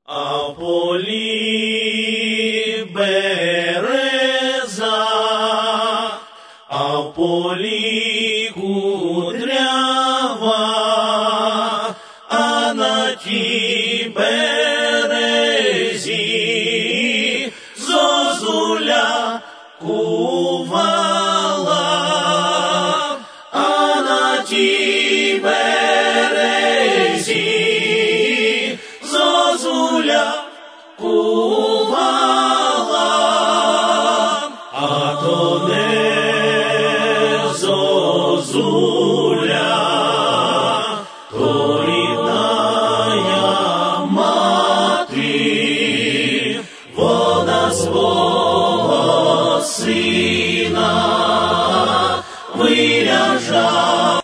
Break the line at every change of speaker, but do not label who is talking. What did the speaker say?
А в полі береза, а в полі кудрява, а на тій березі зозуля кувала, а на тій березі